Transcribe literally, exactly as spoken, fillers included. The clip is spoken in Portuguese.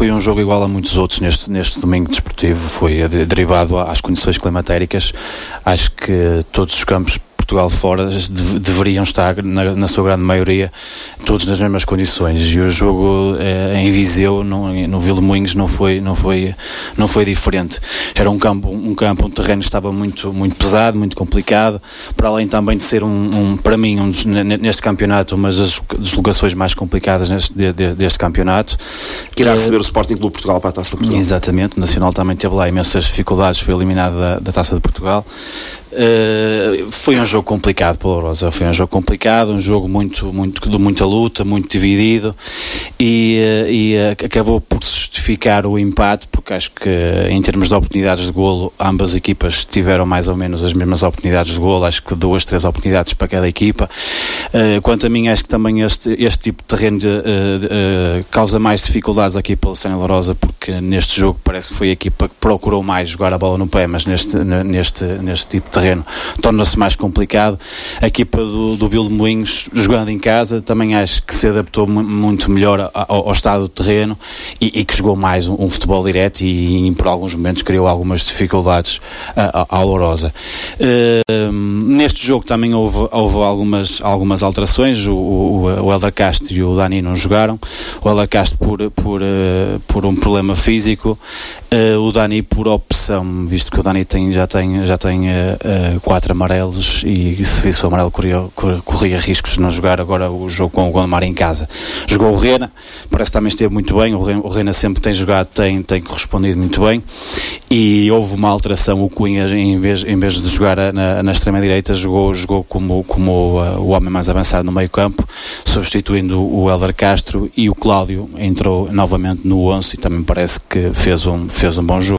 foi um jogo igual a muitos outros neste, neste domingo desportivo, foi derivado às condições climatéricas. Acho que todos os campos Portugal fora de, deveriam estar na, na sua grande maioria todos nas mesmas condições, e o jogo eh, em Viseu, no, no Vilmoinhos, não foi, não foi, não foi diferente. Era um campo, um campo, um terreno que estava muito, muito pesado, muito complicado, para além também de ser um, um para mim, um dos, neste campeonato, uma das deslocações mais complicadas neste, de, de, deste campeonato. Que irá receber o Sporting Clube Portugal para a Taça de Portugal. Exatamente, o Nacional também teve lá imensas dificuldades, foi eliminado da, da Taça de Portugal. Uh, foi um jogo complicado pela Lourosa, foi um jogo complicado, um jogo muito, muito, de muita luta, muito dividido, e, uh, e uh, acabou por justificar o empate, porque acho que em termos de oportunidades de golo ambas equipas tiveram mais ou menos as mesmas oportunidades de golo, acho que duas, três oportunidades para cada equipa. Uh, quanto a mim, acho que também este, este tipo de terreno de, uh, de, uh, causa mais dificuldades aqui pela Sena Lourosa, porque neste jogo parece que foi a equipa que procurou mais jogar a bola no pé, mas neste, neste, neste tipo de terreno torna-se mais complicado. A equipa do, do Vilmoinhos, jogando em casa, também acho que se adaptou m- muito melhor ao, ao estado do terreno, e, e que jogou mais um, um futebol direto, e, e por alguns momentos criou algumas dificuldades à, à Lourosa. Uh, neste jogo também houve, houve algumas, algumas alterações. O, o, o Helder Castro e o Dani não jogaram. O Helder Castro por, por, uh, por um problema físico, uh, o Dani por opção, visto que o Dani tem, já tem, já tem uh, Uh, quatro amarelos, e se visse o amarelo corria, corria riscos de não jogar agora o jogo com o Gondomar em casa. Jogou o Rena, parece que também esteve muito bem. O Rena, o Rena sempre tem jogado, tem, tem correspondido muito bem, e houve uma alteração. O Cunha, em vez, em vez de jogar na, na extrema-direita, jogou, jogou como, como uh, o homem mais avançado no meio-campo, substituindo o Helder Castro, e o Cláudio entrou novamente no onze, e também parece que fez um, fez um bom jogo.